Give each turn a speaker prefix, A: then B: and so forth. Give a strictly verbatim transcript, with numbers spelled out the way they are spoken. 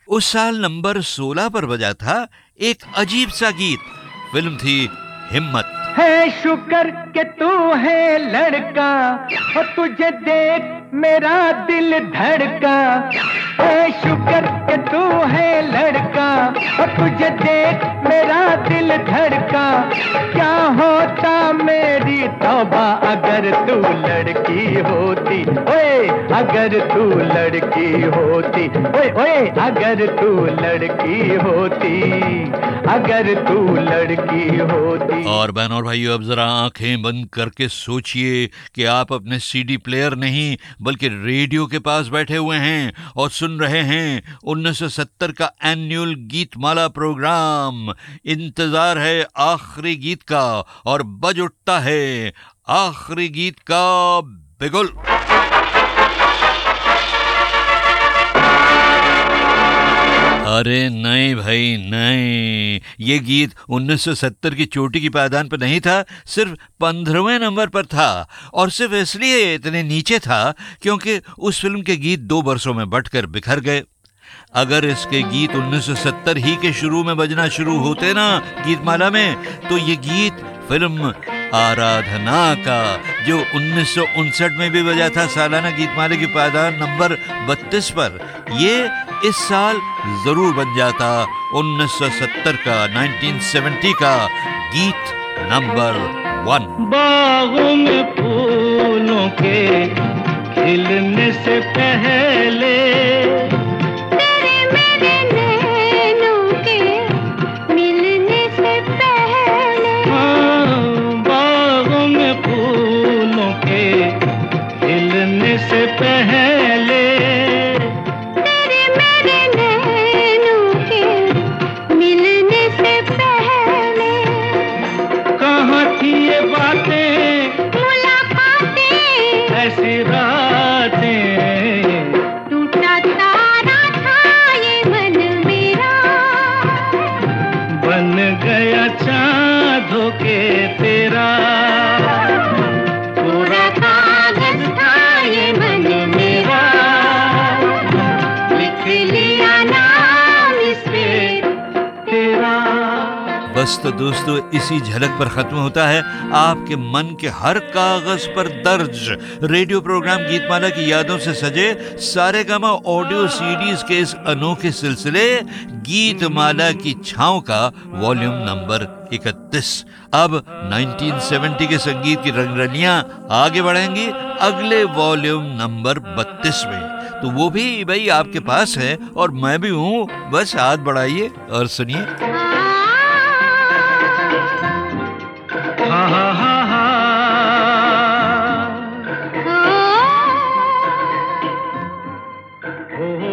A: उस साल नंबर सोलह पर बजा था एक अजीब सा गीत। फिल्म थी हिम्मत।
B: है शुक्र के तू है लड़का, और तुझे देख मेरा दिल धड़का। है शुक्र के तू है लड़का, और तुझे देख मेरा दिल धड़का। क्या होता मेरी तौबा अगर तू लड़की होती, ओए अगर तू लड़की होती, ओए ओए अगर तू लड़की होती, अगर तू लड़की होती।
A: और बहनों और भाइयों, अब जरा आंखें बंद करके सोचिए कि आप अपने सीडी प्लेयर नहीं बल्कि रेडियो के पास बैठे हुए हैं और सुन रहे हैं उन्नीस सौ सत्तर का एनुअल गीतमाला प्रोग्राम। इंतजार है आखिरी गीत का और बज उठता है आखिरी गीत का बिगुल। अरे नहीं भाई नहीं, ये गीत उन्नीस सौ सत्तर की चोटी की पायदान पर नहीं था, सिर्फ पंद्रहवें नंबर पर था। और सिर्फ इसलिए इतने नीचे था क्योंकि उस फिल्म के गीत दो वर्षों में बंटकर बिखर गए। अगर इसके गीत उन्नीस सौ सत्तर ही के शुरू में बजना शुरू होते ना गीतमाला में, तो ये गीत फिल्म आराधना का, जो उन्नीस सौ उनसठ में भी बजा था सालाना गीतमाले की पायदान नंबर बत्तीस पर, ये इस साल जरूर बन जाता उन्नीस सौ सत्तर का, उन्नीस सौ सत्तर का गीत नंबर वन।
B: बागों में फूलों के खिलने से पहले, से पहले
C: तेरे मेरे नैनों के मिलने से पहले,
B: कहाँ थी ये बातें
C: मुलाकातें,
B: ऐसी रातें,
C: टूटा तारा था ये मन मेरा,
B: बन गया चाँद होके तेरा।
A: बस तो दोस्तों इसी झलक पर खत्म होता है आपके मन के हर कागज पर दर्ज रेडियो प्रोग्राम गीतमाला की यादों से सजे सारेगामा ऑडियो सीडीज के इस अनोखे सिलसिले गीतमाला की छांव का वॉल्यूम नंबर इकतीस। अब उन्नीस सौ सत्तर के संगीत की रंगरलियां आगे बढ़ेंगी अगले वॉल्यूम नंबर बत्तीस में, तो वो भी भाई आपके पास है और मैं भी हूँ, बस हाथ बढ़ाइए और सुनिए।
B: हा हा हा हा हो